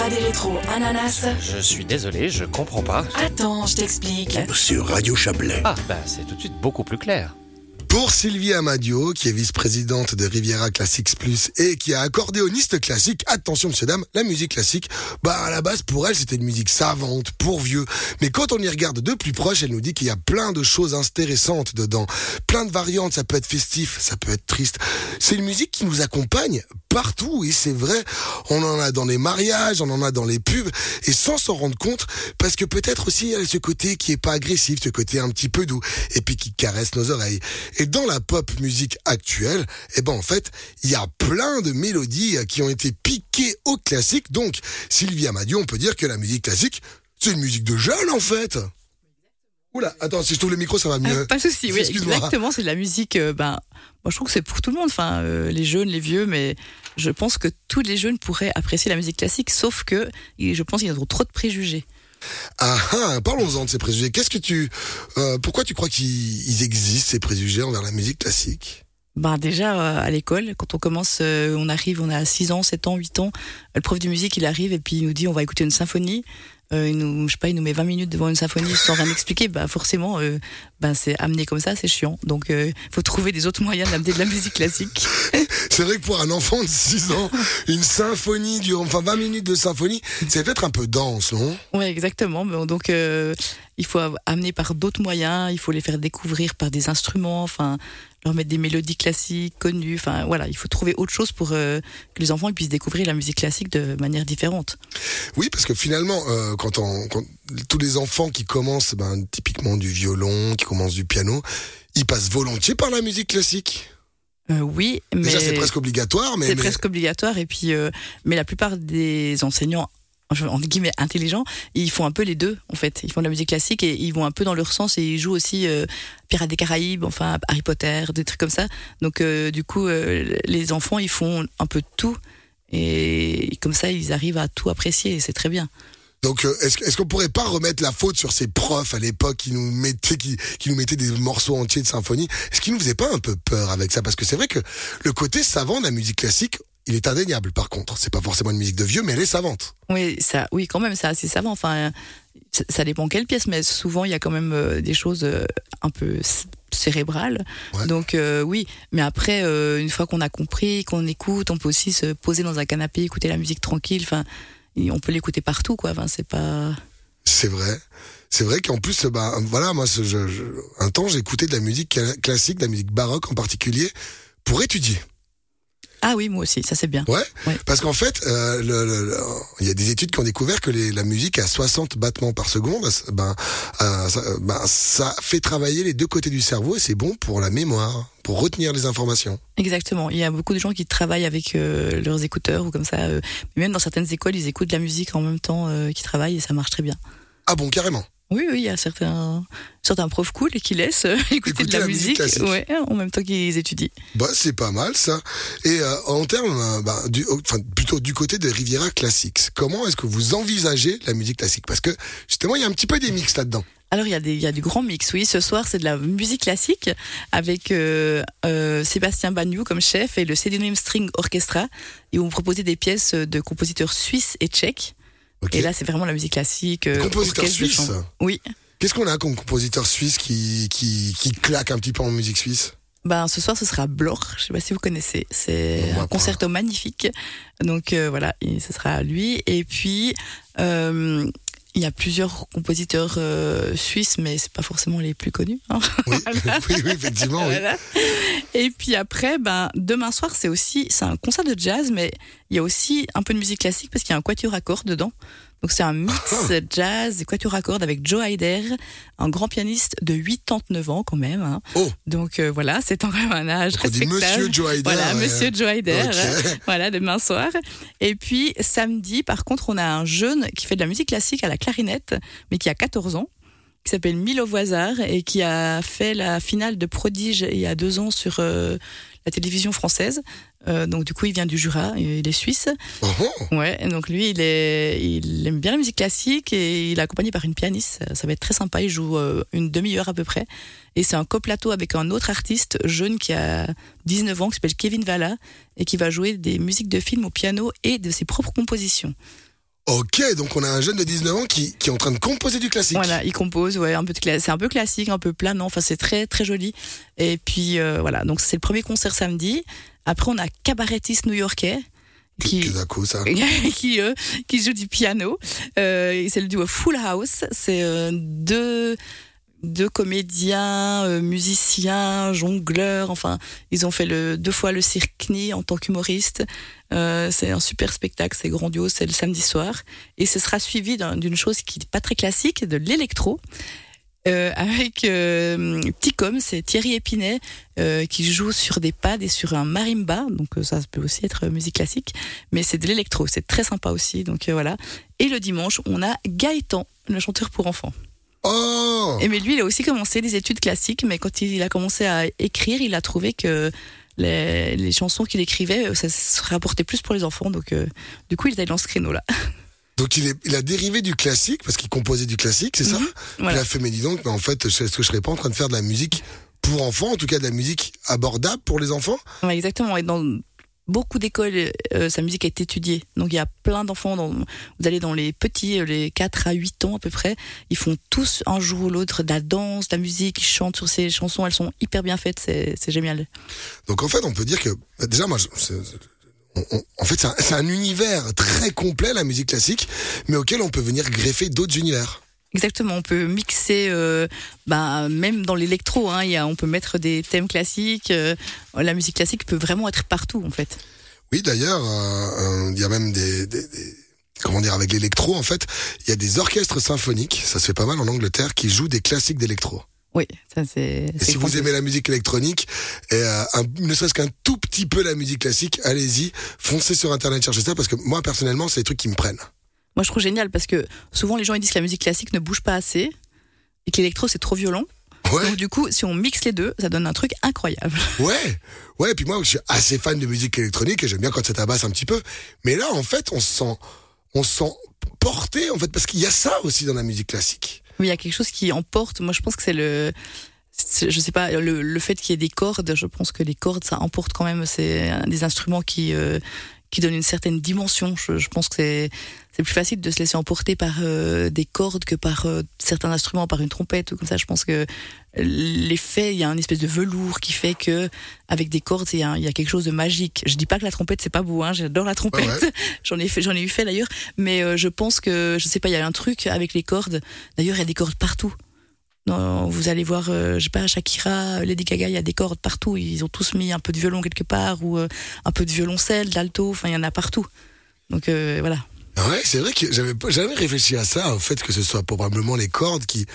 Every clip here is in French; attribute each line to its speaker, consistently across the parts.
Speaker 1: Rad Electro, Ananas.
Speaker 2: Je suis désolé, je comprends pas.
Speaker 1: Attends, je t'explique.
Speaker 3: Sur Radio Chablais.
Speaker 2: Ah, c'est tout de suite beaucoup plus clair.
Speaker 3: Pour Sylvie Amadio, qui est vice-présidente de Riviera Classics Plus et qui est accordéoniste classique, attention monsieur dame, la musique classique, à la base pour elle c'était une musique savante, pour vieux. Mais quand on y regarde de plus proche, elle nous dit qu'il y a plein de choses intéressantes dedans. Plein de variantes, ça peut être festif, ça peut être triste. C'est une musique qui nous accompagne partout et c'est vrai, on en a dans les mariages, on en a dans les pubs et sans s'en rendre compte parce que peut-être aussi il y a ce côté qui est pas agressif, ce côté un petit peu doux et puis qui caresse nos oreilles. Et dans la pop musique actuelle, en fait, il y a plein de mélodies qui ont été piquées au classique. Donc, Sylvie Amadio, on peut dire que la musique classique, c'est une musique de jeunes, en fait. Oula, attends, si je trouve le micro, ça va mieux.
Speaker 4: Pas de souci, oui,
Speaker 3: Excuse-moi.
Speaker 4: exactement, c'est de la musique, moi je trouve que c'est pour tout le monde, les jeunes, les vieux, mais je pense que tous les jeunes pourraient apprécier la musique classique, sauf que je pense qu'ils ont trop de préjugés.
Speaker 3: Parlons-en de ces préjugés. Pourquoi tu crois qu'ils existent, ces préjugés envers la musique classique?
Speaker 4: Déjà, à l'école, quand on commence, on a 6 ans, 7 ans, 8 ans, le prof de musique, il arrive et puis il nous dit on va écouter une symphonie. Il nous met 20 minutes devant une symphonie sans rien expliquer. Forcément, c'est amené comme ça, c'est chiant. Donc, faut trouver des autres moyens d'amener de la musique classique.
Speaker 3: C'est vrai que pour un enfant de 6 ans, une symphonie 20 minutes de symphonie, c'est peut-être un peu dense, non? Ouais,
Speaker 4: exactement. Donc, il faut amener par d'autres moyens. Il faut les faire découvrir par des instruments. Leur mettre des mélodies classiques connues. Il faut trouver autre chose pour que les enfants puissent découvrir la musique classique de manière différente.
Speaker 3: Oui, parce que finalement, quand tous les enfants qui commencent, typiquement du violon, qui commencent du piano, ils passent volontiers par la musique classique.
Speaker 4: Oui, mais
Speaker 3: déjà c'est presque obligatoire.
Speaker 4: C'est presque obligatoire. Et puis, mais la plupart des enseignants, entre guillemets intelligents, ils font un peu les deux en fait. Ils font de la musique classique et ils vont un peu dans leur sens et ils jouent aussi Pirates des Caraïbes, Harry Potter, des trucs comme ça. Donc du coup les enfants ils font un peu de tout et comme ça ils arrivent à tout apprécier et c'est très bien.
Speaker 3: Donc est-ce qu'on pourrait pas remettre la faute sur ces profs à l'époque qui nous mettaient des morceaux entiers de symphonie? Est-ce qu'ils nous faisaient pas un peu peur avec ça? Parce que c'est vrai que le côté savant de la musique classique, il est indéniable par contre. C'est pas forcément une musique de vieux, mais elle est savante.
Speaker 4: Oui, quand même, c'est assez savant. Ça dépend quelle pièce, mais souvent il y a quand même des choses un peu cérébrales. Ouais. Donc oui, mais après, une fois qu'on a compris, qu'on écoute, on peut aussi se poser dans un canapé, écouter la musique tranquille. On peut l'écouter partout, quoi. C'est pas.
Speaker 3: C'est vrai. C'est vrai qu'en plus, moi, un temps, j'écoutais de la musique classique, de la musique baroque en particulier, pour étudier.
Speaker 4: Ah oui, moi aussi, ça c'est bien.
Speaker 3: Ouais. Parce qu'en fait, il y a des études qui ont découvert que la musique à 60 battements par seconde, ça fait travailler les deux côtés du cerveau et c'est bon pour la mémoire, pour retenir les informations.
Speaker 4: Exactement. Il y a beaucoup de gens qui travaillent avec leurs écouteurs ou comme ça. Même dans certaines écoles, ils écoutent de la musique en même temps qu'ils travaillent et ça marche très bien.
Speaker 3: Ah bon, carrément.
Speaker 4: Oui, il y a certains profs cool qui laissent écouter de la musique en même temps qu'ils étudient.
Speaker 3: C'est pas mal ça. Et en termes, plutôt du côté de Riviera Classics, comment est-ce que vous envisagez la musique classique? Parce que justement, il y a un petit peu des mix là-dedans.
Speaker 4: Alors, il y a du grand mix, oui. Ce soir, c'est de la musique classique avec Sébastien Bagnou comme chef et le Sedonium String Orchestra. Ils vont proposer des pièces de compositeurs suisses et tchèques. Okay. Et là, c'est vraiment la musique classique.
Speaker 3: Compositeur suisse?
Speaker 4: Oui.
Speaker 3: Qu'est-ce qu'on a comme compositeur suisse qui claque un petit peu en musique suisse?
Speaker 4: Ce soir, ce sera Bloch. Je ne sais pas si vous connaissez. C'est un concerto magnifique. Donc voilà, ce sera lui. Et puis, il y a plusieurs compositeurs suisses, mais c'est pas forcément les plus connus. Hein.
Speaker 3: Oui, voilà. oui, effectivement.
Speaker 4: Voilà. Oui. Et puis après, demain soir, c'est un concert de jazz, mais il y a aussi un peu de musique classique parce qu'il y a un quatuor à cordes dedans. Donc c'est un mix jazz et quatuor à cordes avec Joe Heider, un grand pianiste de 89 ans quand même. Hein. Oh. Donc voilà, c'est quand même un âge respectable.
Speaker 3: On dit Monsieur Joe Heider.
Speaker 4: Voilà, Monsieur Joe Heider.
Speaker 3: Okay.
Speaker 4: Voilà, demain soir. Et puis samedi, par contre, on a un jeune qui fait de la musique classique à la clarinette, mais qui a 14 ans, qui s'appelle Milo Voisard et qui a fait la finale de Prodige il y a 2 ans sur la télévision française. Donc du coup, il vient du Jura, il est suisse.
Speaker 3: Oh.
Speaker 4: Ouais, donc lui, il aime bien la musique classique et il est accompagné par une pianiste. Ça va être très sympa. Il joue une demi-heure à peu près. Et c'est un coplateau avec un autre artiste jeune qui a 19 ans, qui s'appelle Kevin Valla et qui va jouer des musiques de films au piano et de ses propres compositions.
Speaker 3: Ok, donc on a un jeune de 19 ans qui est en train de composer du classique.
Speaker 4: Voilà, il compose, ouais, c'est un peu classique, un peu planant, enfin c'est très très joli. Et puis voilà, donc c'est le premier concert samedi. Après on a cabarettiste new-yorkais qui joue du piano. C'est le duo Full House, c'est deux comédiens, musiciens, jongleurs, enfin, ils ont fait 2 fois le Cirque en tant qu'humoristes. C'est un super spectacle, c'est grandiose, c'est le samedi soir. Et ce sera suivi d'une chose qui n'est pas très classique, de l'électro. Avec Ticom, c'est Thierry Épinay qui joue sur des pads et sur un marimba, donc ça peut aussi être musique classique, mais c'est de l'électro, c'est très sympa aussi, donc voilà. Et le dimanche, on a Gaëtan, le chanteur pour enfants.
Speaker 3: Oh!
Speaker 4: Et mais lui, il a aussi commencé des études classiques, mais quand il a commencé à écrire, il a trouvé que les chansons qu'il écrivait, ça se rapportait plus pour les enfants, donc du coup, il est allé dans ce créneau-là.
Speaker 3: Donc il a dérivé du classique, parce qu'il composait du classique, c'est ça?
Speaker 4: Voilà.
Speaker 3: Il a fait, mais dis donc, mais en fait, est-ce que je serais pas en train de faire de la musique pour enfants, en tout cas de la musique abordable pour les enfants?
Speaker 4: Ouais, exactement, et dans beaucoup d'écoles, sa musique est étudiée. Donc il y a plein d'enfants, vous allez dans les petits, les 4 à 8 ans à peu près, ils font tous un jour ou l'autre de la danse, de la musique, ils chantent sur ces chansons, elles sont hyper bien faites, c'est génial.
Speaker 3: Donc en fait, on peut dire que, déjà moi, en fait c'est un univers très complet, la musique classique, mais auquel on peut venir greffer d'autres univers.
Speaker 4: Exactement, on peut mixer, même dans l'électro, on peut mettre des thèmes classiques. La musique classique peut vraiment être partout, en fait.
Speaker 3: Oui, d'ailleurs, il y a même comment dire, avec l'électro, en fait, il y a des orchestres symphoniques, ça se fait pas mal en Angleterre, qui jouent des classiques d'électro.
Speaker 4: Oui, ça c'est.
Speaker 3: Et si vous aimez la musique électronique, et ne serait-ce qu'un tout petit peu la musique classique, allez-y, foncez sur Internet, cherchez ça, parce que moi, personnellement, c'est des trucs qui me prennent.
Speaker 4: Moi, je trouve génial parce que souvent les gens ils disent que la musique classique ne bouge pas assez et que l'électro c'est trop violent.
Speaker 3: Ouais.
Speaker 4: Donc du coup, si on mixe les deux, ça donne un truc incroyable.
Speaker 3: Ouais. Et puis moi, je suis assez fan de musique électronique et j'aime bien quand ça tabasse un petit peu. Mais là, en fait, on se sent porté, en fait, parce qu'il y a ça aussi dans la musique classique.
Speaker 4: Oui, il y a quelque chose qui emporte. Moi, je pense que je sais pas, le fait qu'il y ait des cordes. Je pense que les cordes, ça emporte quand même. C'est des instruments qui donnent une certaine dimension. Je pense que c'est plus facile de se laisser emporter par des cordes que par certains instruments, par une trompette ou comme ça. Je pense que l'effet, il y a une espèce de velours qui fait que avec des cordes, il y a quelque chose de magique. Je dis pas que la trompette c'est pas beau, j'adore la trompette. Ouais. J'en ai eu fait d'ailleurs, mais je pense que je sais pas, il y a un truc avec les cordes. D'ailleurs, il y a des cordes partout. Non, vous allez voir, je sais pas, Shakira, Lady Gaga, il y a des cordes partout. Ils ont tous mis un peu de violon quelque part ou un peu de violoncelle, d'alto. Enfin, il y en a partout. Donc voilà.
Speaker 3: Ouais, c'est vrai que j'avais jamais réfléchi à ça, au fait que ce soit probablement les cordes qui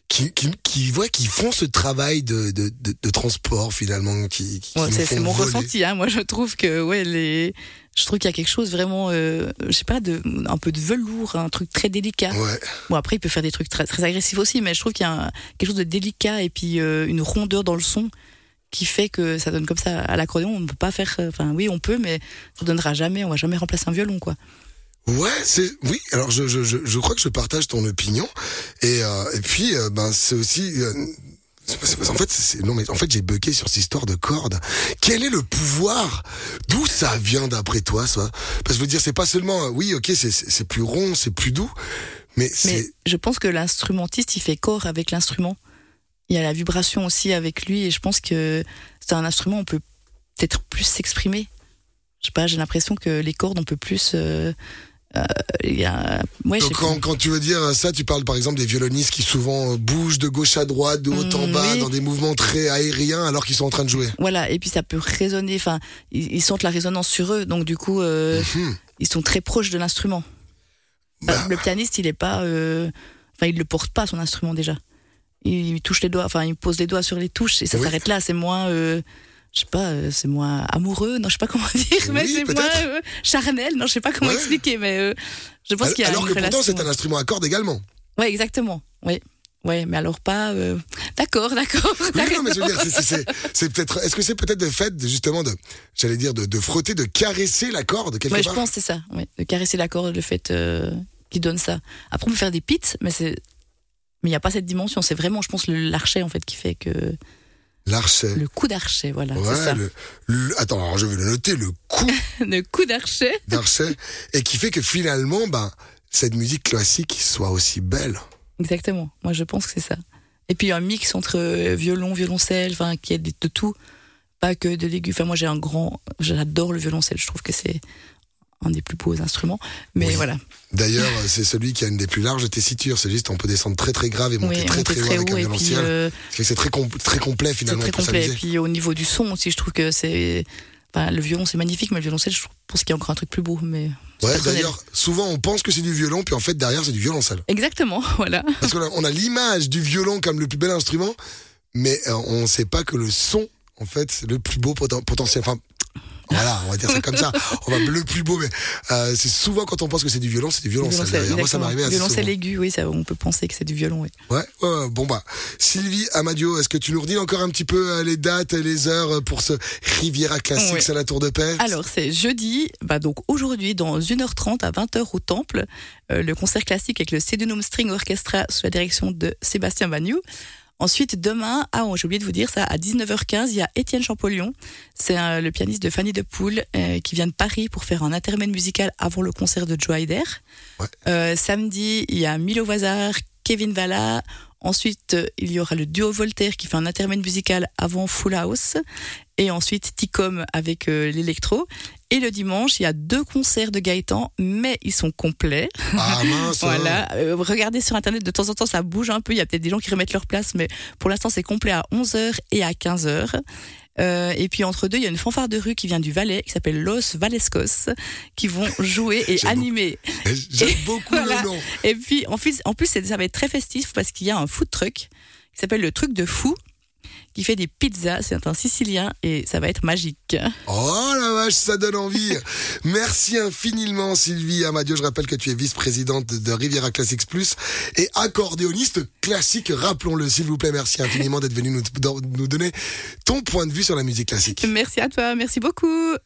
Speaker 3: font ce travail de transport finalement,
Speaker 4: c'est mon ressenti. Moi, je trouve que je trouve qu'il y a quelque chose vraiment, je sais pas, un peu de velours, un truc très délicat.
Speaker 3: Ouais.
Speaker 4: Bon, après, il peut faire des trucs très, très agressifs aussi, mais je trouve qu'il y a quelque chose de délicat et puis une rondeur dans le son qui fait que ça donne comme ça à l'accordéon. On ne peut pas faire, oui, on peut, mais ça donnera jamais, on va jamais remplacer un violon, quoi.
Speaker 3: Ouais, oui. Alors je crois que je partage ton opinion et puis c'est aussi en fait j'ai bugué sur cette histoire de cordes. Quel est le pouvoir? D'où ça vient d'après toi, ça? Parce que je veux dire, c'est pas seulement oui, ok, c'est plus rond, c'est plus doux, mais
Speaker 4: je pense que l'instrumentiste il fait corps avec l'instrument. Il y a la vibration aussi avec lui et je pense que c'est un instrument où on peut peut-être plus s'exprimer. Je sais pas, j'ai l'impression que les cordes on peut plus
Speaker 3: donc quand tu veux dire ça, tu parles par exemple des violonistes qui souvent bougent de gauche à droite, de haut en bas, dans des mouvements très aériens alors qu'ils sont en train de jouer.
Speaker 4: Voilà, et puis ça peut résonner, ils sentent la résonance sur eux, donc du coup ils sont très proches de l'instrument. Le pianiste, il est pas il le porte pas son instrument déjà. Il touche les doigts, il pose les doigts sur les touches et ça s'arrête là, c'est moins je sais pas, c'est moins amoureux, non, je sais pas comment dire, mais c'est peut-être moins charnel, non, je sais pas comment expliquer, mais je pense qu'il y a
Speaker 3: alors
Speaker 4: une
Speaker 3: que pourtant
Speaker 4: relation.
Speaker 3: c'est un instrument à cordes également.
Speaker 4: Ouais, exactement, oui. Ouais, mais alors pas. D'accord.
Speaker 3: Oui, non, mais je veux dire, c'est peut-être. Est-ce que c'est peut-être le fait justement de frotter, de caresser la corde quelque part?
Speaker 4: Je pense que c'est ça. Ouais, de caresser la corde, le fait qui donne ça. Après, on peut faire des pits, mais il y a pas cette dimension. C'est vraiment, je pense, l'archet en fait qui fait que.
Speaker 3: L'archet.
Speaker 4: Le coup d'archet, voilà.
Speaker 3: Ouais,
Speaker 4: c'est ça.
Speaker 3: Attends, alors je vais le noter, le coup.
Speaker 4: Le coup d'archet.
Speaker 3: D'archet. Et qui fait que finalement, cette musique classique soit aussi belle.
Speaker 4: Exactement. Moi, je pense que c'est ça. Et puis un mix entre violon, violoncelle, enfin, qui est de tout, pas que de l'aigu. Enfin, moi, j'adore le violoncelle. Je trouve que c'est un des plus beaux instruments. Mais
Speaker 3: Oui.
Speaker 4: voilà.
Speaker 3: D'ailleurs, c'est celui qui a une des plus larges tessitures. C'est juste, on peut descendre très très grave et monter très très haut avec un
Speaker 4: haut, et puis,
Speaker 3: violoncelle. Parce que c'est très complet
Speaker 4: c'est
Speaker 3: finalement
Speaker 4: très
Speaker 3: pour
Speaker 4: complet. Et
Speaker 3: s'amuser.
Speaker 4: puis au niveau du son aussi, je trouve que c'est. Enfin, le violon, c'est magnifique, mais le violoncelle, je pense qu'il y a encore un truc plus beau. Mais c'est
Speaker 3: Ouais,
Speaker 4: personnel.
Speaker 3: d'ailleurs, souvent on pense que c'est du violon, puis en fait derrière c'est du violoncelle.
Speaker 4: Exactement, voilà.
Speaker 3: Parce qu'on a l'image du violon comme le plus bel instrument, mais on ne sait pas que le son, en fait, c'est le plus beau potentiel. Enfin, voilà, on va dire ça comme ça. On va le plus beau, mais c'est souvent quand on pense que c'est du violon, c'est du violoncelle. Derrière. Moi, ça m'arrivait assez
Speaker 4: violoncelle
Speaker 3: souvent.
Speaker 4: aigu, oui, ça, on peut penser que c'est du violon, oui.
Speaker 3: Ouais, bon bah, Sylvie Amadio, est-ce que tu nous redis encore un petit peu les dates et les heures pour ce Riviera Classics
Speaker 4: Ouais.
Speaker 3: à la Tour de Paix?
Speaker 4: Alors, c'est jeudi, donc aujourd'hui, dans 1h30 à 20h au Temple, le concert classique avec le Sedunum String Orchestra sous la direction de Sébastien Bagnoux. Ensuite, demain, j'ai oublié de vous dire ça, à 19h15, il y a Étienne Champollion. C'est le pianiste de Fanny de Poel qui vient de Paris pour faire un intermède musical avant le concert de Joe Heider.
Speaker 3: Ouais.
Speaker 4: Samedi, il y a Milo Vazar, Kevin Valla. Ensuite, il y aura le duo Voltaire qui fait un intermède musical avant Full House. Et ensuite, Ticom avec l'électro. Et le dimanche, il y a 2 concerts de Gaëtan, mais ils sont complets.
Speaker 3: Ah mince.
Speaker 4: Voilà. Regardez sur Internet, de temps en temps, ça bouge un peu. Il y a peut-être des gens qui remettent leur place, mais pour l'instant, c'est complet à 11h et à 15h. Et puis entre deux, il y a une fanfare de rue qui vient du Valais, qui s'appelle Los Valescos, qui vont jouer et animer.
Speaker 3: J'aime beaucoup
Speaker 4: Voilà.
Speaker 3: le nom.
Speaker 4: Et puis en plus, ça va être très festif parce qu'il y a un food truck qui s'appelle le truc de fou, qui fait des pizzas. C'est un Sicilien et ça va être magique.
Speaker 3: Oh la vache, ça donne envie. Merci infiniment Sylvie Amadio. Je rappelle que tu es vice-présidente de Riviera Classics Plus et accordéoniste classique, rappelons-le s'il vous plaît. Merci infiniment d'être venu nous donner ton point de vue sur la musique classique.
Speaker 4: Merci à toi, merci beaucoup.